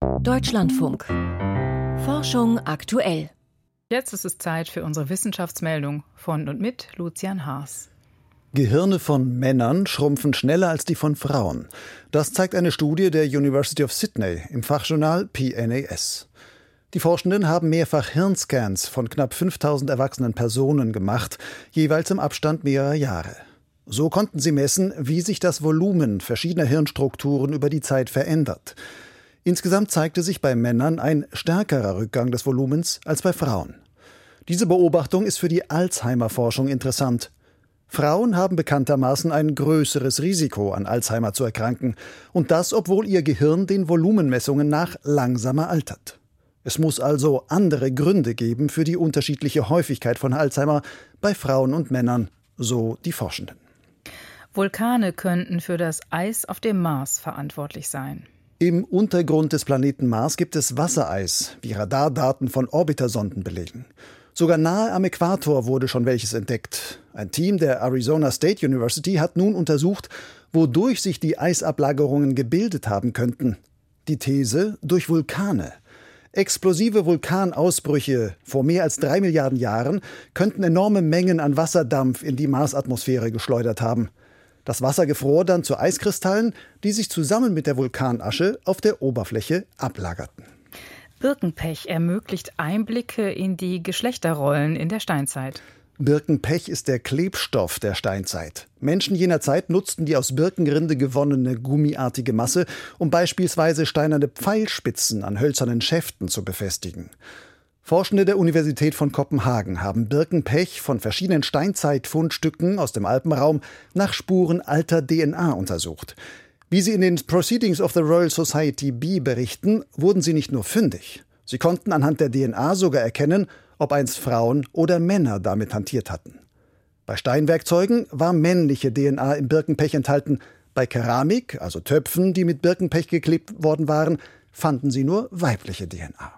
Deutschlandfunk. Forschung aktuell. Jetzt ist es Zeit für unsere Wissenschaftsmeldung von und mit Lucian Haas. Gehirne von Männern schrumpfen schneller als die von Frauen. Das zeigt eine Studie der University of Sydney im Fachjournal PNAS. Die Forschenden haben mehrfach Hirnscans von knapp 5000 erwachsenen Personen gemacht, jeweils im Abstand mehrerer Jahre. So konnten sie messen, wie sich das Volumen verschiedener Hirnstrukturen über die Zeit verändert. Insgesamt zeigte sich bei Männern ein stärkerer Rückgang des Volumens als bei Frauen. Diese Beobachtung ist für die Alzheimer-Forschung interessant. Frauen haben bekanntermaßen ein größeres Risiko, an Alzheimer zu erkranken. Und das, obwohl ihr Gehirn den Volumenmessungen nach langsamer altert. Es muss also andere Gründe geben für die unterschiedliche Häufigkeit von Alzheimer bei Frauen und Männern, so die Forschenden. Vulkane könnten für das Eis auf dem Mars verantwortlich sein. Im Untergrund des Planeten Mars gibt es Wassereis, wie Radardaten von Orbitersonden belegen. Sogar nahe am Äquator wurde schon welches entdeckt. Ein Team der Arizona State University hat nun untersucht, wodurch sich die Eisablagerungen gebildet haben könnten. Die These: durch Vulkane. Explosive Vulkanausbrüche vor mehr als 3 Milliarden Jahren könnten enorme Mengen an Wasserdampf in die Marsatmosphäre geschleudert haben. Das Wasser gefror dann zu Eiskristallen, die sich zusammen mit der Vulkanasche auf der Oberfläche ablagerten. Birkenpech ermöglicht Einblicke in die Geschlechterrollen in der Steinzeit. Birkenpech ist der Klebstoff der Steinzeit. Menschen jener Zeit nutzten die aus Birkenrinde gewonnene gummiartige Masse, um beispielsweise steinerne Pfeilspitzen an hölzernen Schäften zu befestigen. Forschende der Universität von Kopenhagen haben Birkenpech von verschiedenen Steinzeitfundstücken aus dem Alpenraum nach Spuren alter DNA untersucht. Wie sie in den Proceedings of the Royal Society B berichten, wurden sie nicht nur fündig. Sie konnten anhand der DNA sogar erkennen, ob einst Frauen oder Männer damit hantiert hatten. Bei Steinwerkzeugen war männliche DNA im Birkenpech enthalten. Bei Keramik, also Töpfen, die mit Birkenpech geklebt worden waren, fanden sie nur weibliche DNA.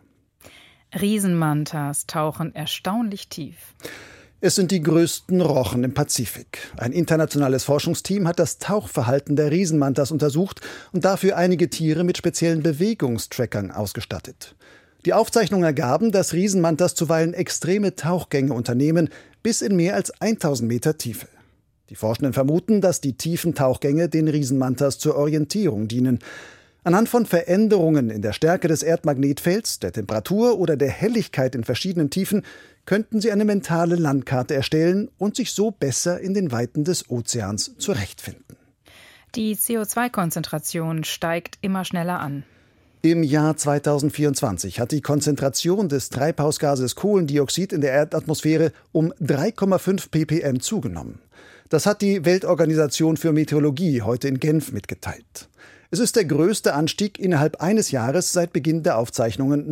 Riesenmantas tauchen erstaunlich tief. Es sind die größten Rochen im Pazifik. Ein internationales Forschungsteam hat das Tauchverhalten der Riesenmantas untersucht und dafür einige Tiere mit speziellen Bewegungstrackern ausgestattet. Die Aufzeichnungen ergaben, dass Riesenmantas zuweilen extreme Tauchgänge unternehmen, bis in mehr als 1000 Meter Tiefe. Die Forschenden vermuten, dass die tiefen Tauchgänge den Riesenmantas zur Orientierung dienen. Anhand von Veränderungen in der Stärke des Erdmagnetfelds, der Temperatur oder der Helligkeit in verschiedenen Tiefen könnten sie eine mentale Landkarte erstellen und sich so besser in den Weiten des Ozeans zurechtfinden. Die CO2-Konzentration steigt immer schneller an. Im Jahr 2024 hat die Konzentration des Treibhausgases Kohlendioxid in der Erdatmosphäre um 3,5 ppm zugenommen. Das hat die Weltorganisation für Meteorologie heute in Genf mitgeteilt. Es ist der größte Anstieg innerhalb eines Jahres seit Beginn der Aufzeichnungen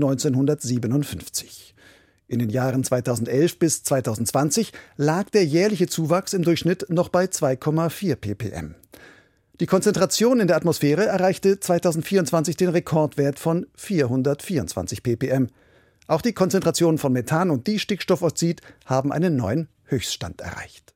1957. In den Jahren 2011 bis 2020 lag der jährliche Zuwachs im Durchschnitt noch bei 2,4 ppm. Die Konzentration in der Atmosphäre erreichte 2024 den Rekordwert von 424 ppm. Auch die Konzentrationen von Methan und Distickstoffoxid haben einen neuen Höchststand erreicht.